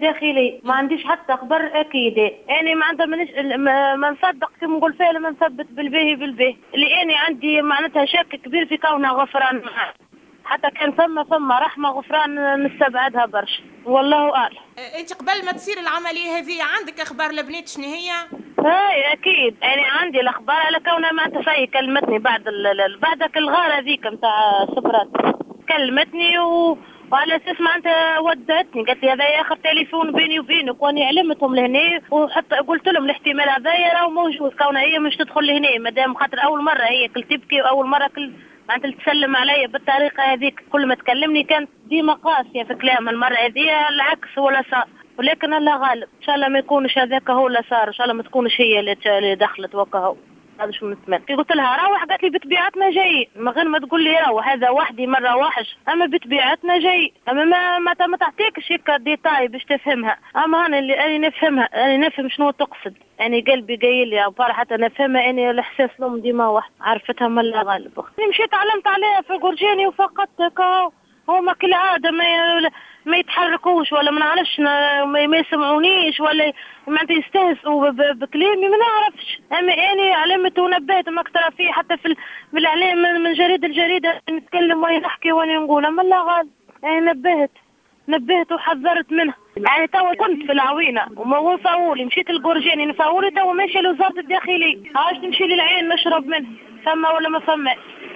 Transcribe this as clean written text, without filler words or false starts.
الداخلية، ما عنديش حتى خبر أكيد. يعني ما عندها ما نصدق كما نقول فيها، لما نثبت بالباهي اللي أنا عندي معناتها شك كبير في كونها غفران معها. حتى كان ثم رحمة غفران نستبعدها برشا، والله أعلم. انت قبل ما تصير العملية هذه عندك اخبار البنات شنو هي؟ هاي اكيد يعني عندي الاخبار على كونها ما تفاي كلمتني بعدك الغاره ذيك نتاع صبرات، كلمتني وعلى اساس معناتها ودعتني، قالت لي هذا اخر تليفون بيني وبينك، واني علمتهم لهنا وحتى قلت لهم الاحتمال هذايا راهو موجود، كونها هي مش تدخل لهنا مادام خاطر اول مره هي كل تبكي، واول مره كل معناتها تسلم عليا بالطريقه هذيك، كل ما تكلمني كانت ديما قاسيه في كلامها. المره هذه العكس ولا صار، ولكن الله غالب، ان شاء الله ما يكونش هذاك هو اللي صار، ان شاء الله ما تكونش هي اللي دخلت وكهو. هذا شو نتمنى. كي قلت لها روح، قالت لي بطبيعتنا جاي، من غير ما تقول لي روح، هذا وحدي مره واحش، اما بطبيعتنا جاي، اما ما تعطيكش هيك ديتاي باش تفهمها، اما انا اللي نفهمها، انا نفهم شنو تقصد، يعني قلبي قايل لي فرح حتى نفهمها، اني الاحساس لهم ديما واحد، عرفتها من الله غالب. مشيت علمت عليها في قرجاني وفقدتك، هما كل عاده ما يتحركوش ولا ما نعرفش، ما يسمعونيش ولا معناتها يستهزئوا بكلامي، ما نعرفش. اما اني علمت ونبهت ما اكثر فيه، حتى في الاعلام من الجريده نتكلم وانا نحكي وانا نقول، اما لا غالب يعني نبهت وحذرت منها. يعني توا كنت في العوينه وفاولي مشيت القرجاني نفاولي، توا ماشيه لوزاره الداخليه، عاش نمشي للعين نشرب منه، فما ولا ما فما.